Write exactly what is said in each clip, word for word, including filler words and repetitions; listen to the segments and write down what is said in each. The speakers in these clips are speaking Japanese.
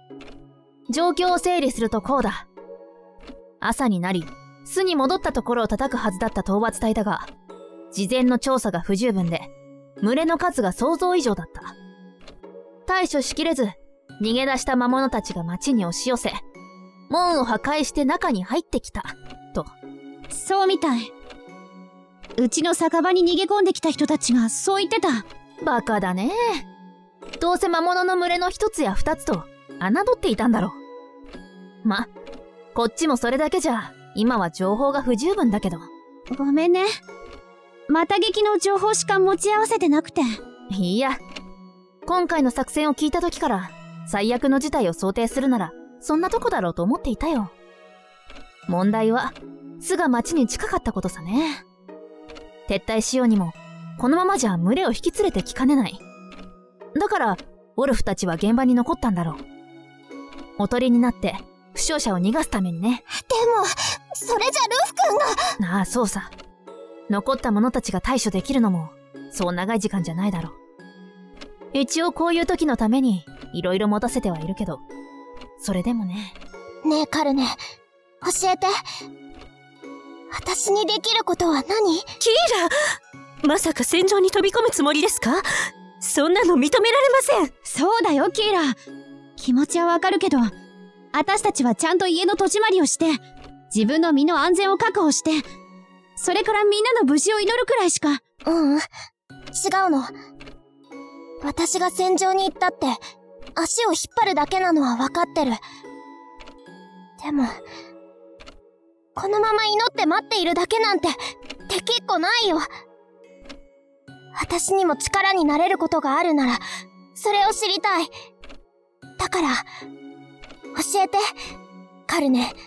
状況を整理するとこうだ。朝になり、巣に戻ったところを叩くはずだった討伐隊だが、事前の調査が不十分で、群れの数が想像以上だった。対処しきれず、逃げ出した魔物たちが町に押し寄せ、門を破壊して中に入ってきた、と。 そうみたい。うちの酒場に逃げ込んできた人たちがそう言ってた。 バカだね。どうせ魔物の群れの一つや二つと侮っていたんだろう。ま、こっちもそれだけじゃ、今は情報が不十分だけど。 ごめんね。また劇の情報しか持ち合わせてなくて。 いいや。今回の作戦を聞いた時から、最悪の事態を想定するなら、そんなとこだろうと思っていたよ。問題は、巣が町に近かったことさね。撤退しようにも、このままじゃ群れを引き連れてきかねない。だから、ウォルフたちは現場に残ったんだろう。おとりになって、負傷者を逃がすためにね。 でも、それじゃルフ君が。 ああ、そうさ。残った者たちが対処できるのも、そう長い時間じゃないだろう。一応こういう時のために、いろいろ持たせてはいるけど、それでもね。 ねえ、カルネ、教えて。私にできることは何？キーラ！まさか戦場に飛び込むつもりですか？そんなの認められません。 そうだよ、キーラ。気持ちはわかるけど、私たちはちゃんと家の戸締まりをして、自分の身の安全を確保して、それからみんなの無事を祈るくらいしか。 ううん、違うの。私が戦場に行ったって、足を引っ張るだけなのは分かってる。でも、このまま祈って待っているだけなんて、できっこないよ。私にも力になれることがあるなら、それを知りたい。だから、教えて、カルネ。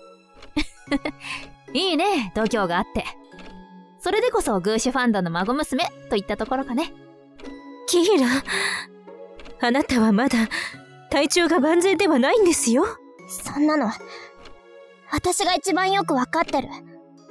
いいね、度胸があって。それでこそグーシュファンドの孫娘といったところかね。 キーラ、あなたはまだ体調が万全ではないんですよ。 そんなの、私が一番よくわかってる。は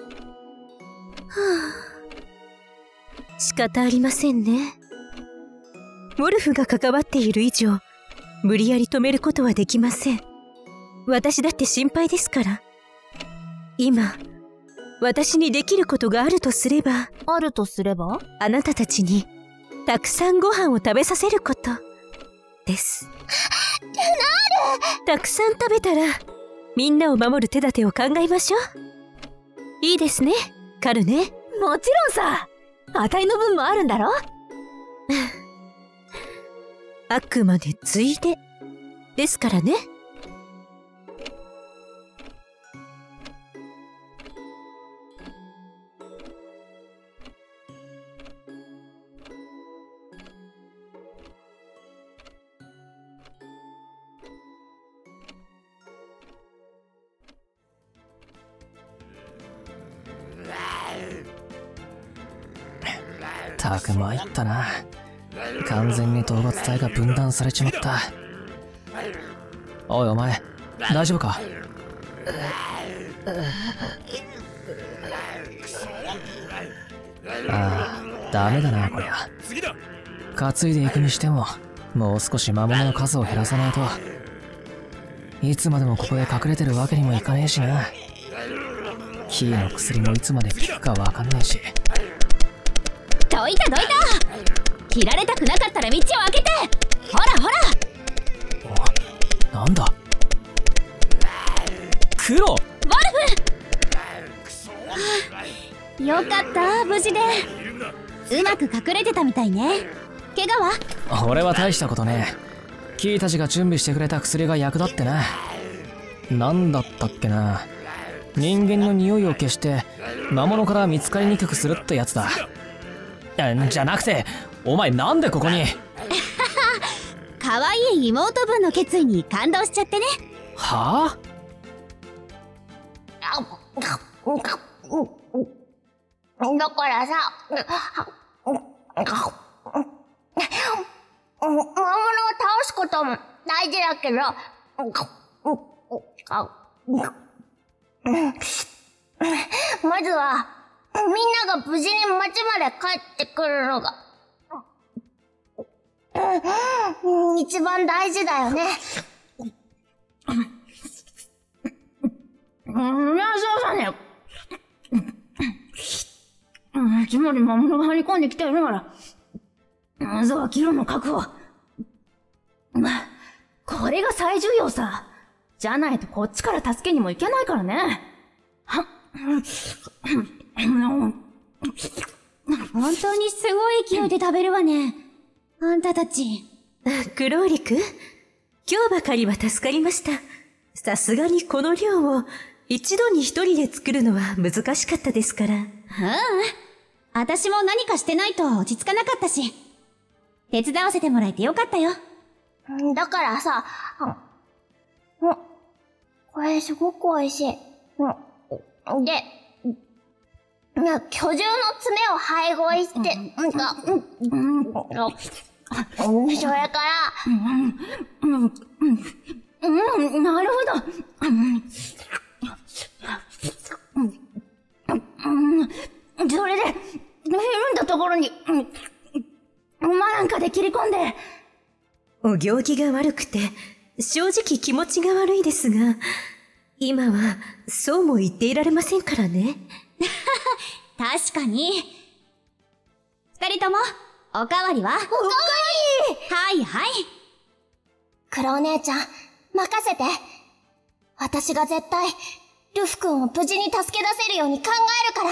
あ、仕方ありませんね。ウォルフが関わっている以上、無理やり止めることはできません。私だって心配ですから。今、私にできることがあるとすれば、 あるとすれば？ あなたたちにたくさんご飯を食べさせることです。ルナール！たくさん食べたら、みんなを守る手立てを考えましょう。いいですね、カルネ。 もちろんさ。あたいの分もあるんだろ？ あくまでついでですからね。 たく参ったな。完全に討伐隊が分断されちまった。おいお前、大丈夫か？ああ、ダメだなこりゃ。担いでいくにしても、もう少し魔物の数を減らさないと。いつまでもここで隠れてるわけにもいかねえしな。キーの薬もいつまで効くかわかんねえし。 どいたどいた！切られたくなかったら道を開けて！ほらほら！お、なんだ？クロ！ ウォルフ！よかった、無事で。うまく隠れてたみたいね。怪我は？ 俺は大したことねえ。キーたちが準備してくれた薬が役立ってな。なんだったっけな。人間の匂いを消して魔物から見つかりにくくするってやつだ。じゃなくて、お前なんでここに？ かわいい妹分の決意に感動しちゃってね。 はあ？ だからさ、魔物を倒すことも大事だけど、まずはみんなが無事に町まで帰ってくるのが一番大事だよね。 ん、いや、そうだね。うん、つまり魔物が張り込んできているなら、まずはキロの確保。これが最重要さ。じゃないとこっちから助けにも行けないからね。はっ。 本当にすごい勢いで食べるわね。あんたたち。 クローリク、今日ばかりは助かりました。さすがにこの量を一度に一人で作るのは難しかったですから。 うん。私も何かしてないと落ち着かなかったし。手伝わせてもらえてよかったよ。 だからさ、うん、これすごく美味しい。うん、で、巨獣の爪を配合して、うん、それから、 うん、うん、うん、なるほど。うん、それで、ひるんだところに、馬なんかで切り込んで。 お行儀が悪くて、正直気持ちが悪いですが、今はそうも言っていられませんからね。 確かに。二人とも、おかわりは？おかわり！はいはい。 黒お姉ちゃん、任せて。私が絶対、ルフ君を無事に助け出せるように考えるから。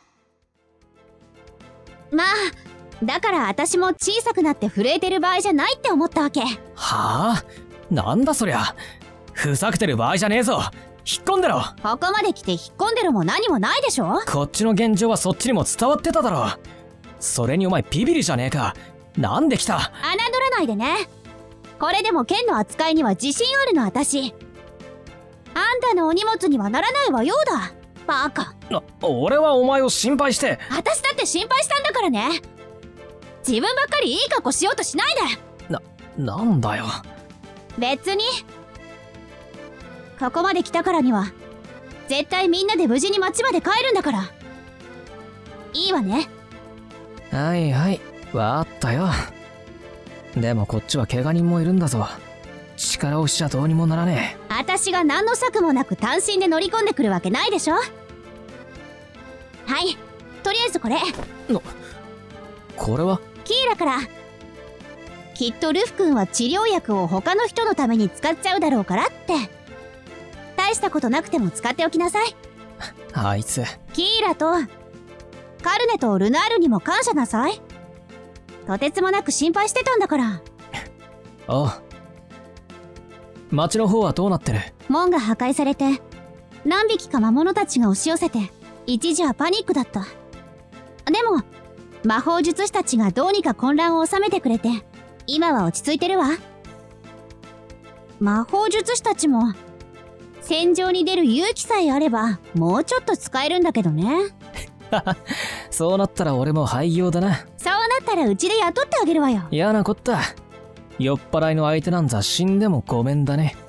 まあ、だから私も小さくなって震えてる場合じゃないって思ったわけ。 はあ？なんだそりゃ。ふざけてる場合じゃねえぞ。引っ込んでろ。 ここまで来て引っ込んでるも何もないでしょ。 こっちの現状はそっちにも伝わってただろ。それにお前ビビリじゃねえか。なんで来た？ 侮らないでね。これでも剣の扱いには自信あるの私。あんたのお荷物にはならないわようだ。バカ。 な、俺はお前を心配して。 私だって心配したんだからね。自分ばっかりいい格好しようとしないで。 な、なんだよ。 別に。ここまで来たからには絶対みんなで無事に町まで帰るんだから。いいわね。 はいはい、わかったよ。でもこっちは怪我人もいるんだぞ。力押しちゃどうにもならねえ。私が何の策もなく単身で乗り込んでくるわけないでしょ。はい、とりあえずこれ。 の、これはキーラから。きっとルフ君は治療薬を他の人のために使っちゃうだろうからって。大したことなくても使っておきなさい。 あいつ。 キーラとカルネとルナールにも感謝なさい。とてつもなく心配してたんだから。 おう。町の方はどうなってる？ 門が破壊されて何匹か魔物たちが押し寄せて一時はパニックだった。でも魔法術師たちがどうにか混乱を収めてくれて今は落ち着いてるわ。魔法術師たちも戦場に出る勇気さえあればもうちょっと使えるんだけどね。 そうなったら俺も廃業だな。 そうなったらうちで雇ってあげるわよ。 嫌なこった。酔っ払いの相手なんざ死んでもごめんだね。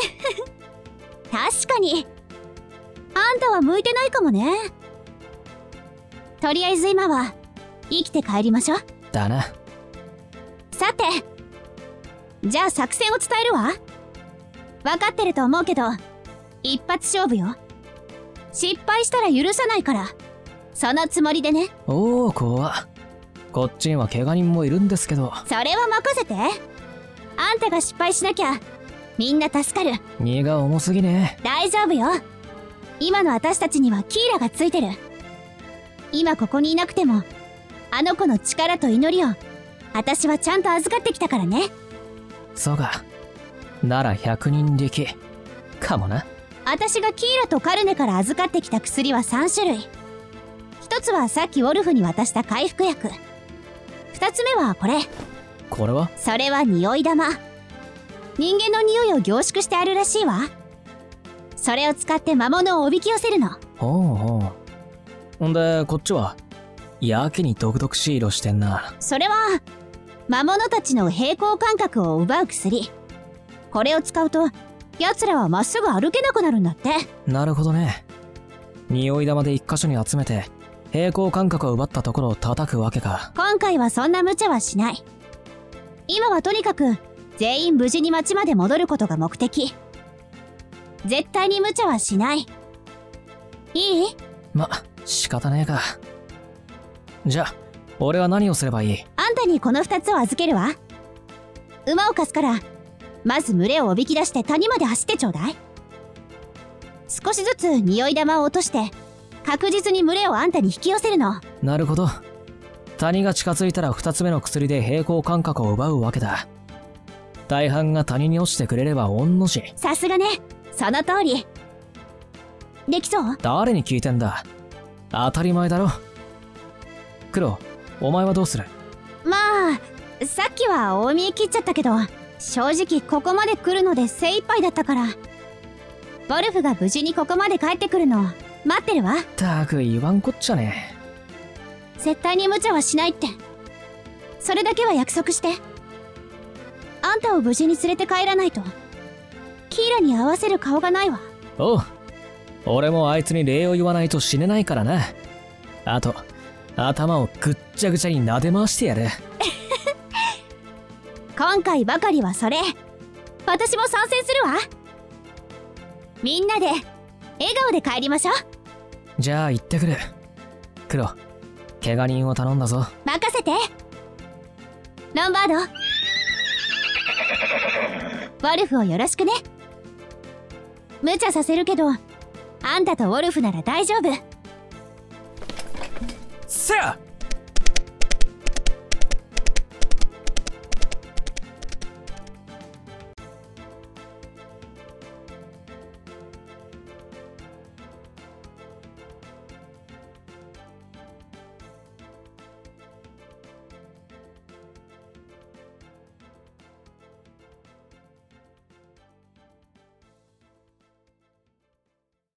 確かにあんたは向いてないかもね。とりあえず今は生きて帰りましょう。 だな。 さて、じゃあ作戦を伝えるわ。分かってると思うけど一発勝負よ。失敗したら許さないから、そのつもりでね。 おお、怖っ。こっちには怪我人もいるんですけど。 それは任せて。あんたが失敗しなきゃみんな助かる。 荷が重すぎね。 大丈夫よ。今の私たちにはキーラがついてる。今ここにいなくてもあの子の力と祈りを私はちゃんと預かってきたからね。 そうか。なら百人力かもな。 私がキーラとカルネから預かってきた薬はさん種類。一つはさっきウォルフに渡した回復薬。二つ目はこれ。 これは？ それは匂い玉。人間の匂いを凝縮してあるらしいわ。それを使って魔物をおびき寄せるの。 ほうほう。ほんでこっちはやけに毒々しい色してんな。 それは魔物たちの平衡感覚を奪う薬。これを使うと奴らはまっすぐ歩けなくなるんだって。 なるほどね。匂い玉で一箇所に集めて平衡感覚を奪ったところを叩くわけか。 今回はそんな無茶はしない。今はとにかく全員無事に町まで戻ることが目的。絶対に無茶はしない。 いい？ ま、仕方ねえか。じゃあ俺は何をすればいい？ あんたにこのふたつを預けるわ。馬を貸すから、まず群れをおびき出して谷まで走ってちょうだい。少しずつ匂い玉を落として確実に群れをあんたに引き寄せるの。 なるほど。谷が近づいたらふたつめの薬で平衡感覚を奪うわけだ。大半が谷に落ちてくれれば御の字。 さすがね、その通り。できそう？ 誰に聞いてんだ。当たり前だろ。黒、お前はどうする？ まあさっきは大見え切っちゃったけど、正直ここまで来るので精一杯だったから、ウォルフが無事にここまで帰ってくるのを待ってるわ。 たく言わんこっちゃね。 絶対に無茶はしないって、それだけは約束して。あんたを無事に連れて帰らないとキーラに合わせる顔がないわ。 おう、俺もあいつに礼を言わないと死ねないからな。あと頭をぐっちゃぐちゃに撫で回してやる。 今回ばかりはそれ、私も参戦するわ。みんなで笑顔で帰りましょう。 じゃあ行ってくる。黒、怪我人を頼んだぞ。 任せてロンバード。ウォルフをよろしくね。無茶させるけどあんたとウォルフなら大丈夫。 せや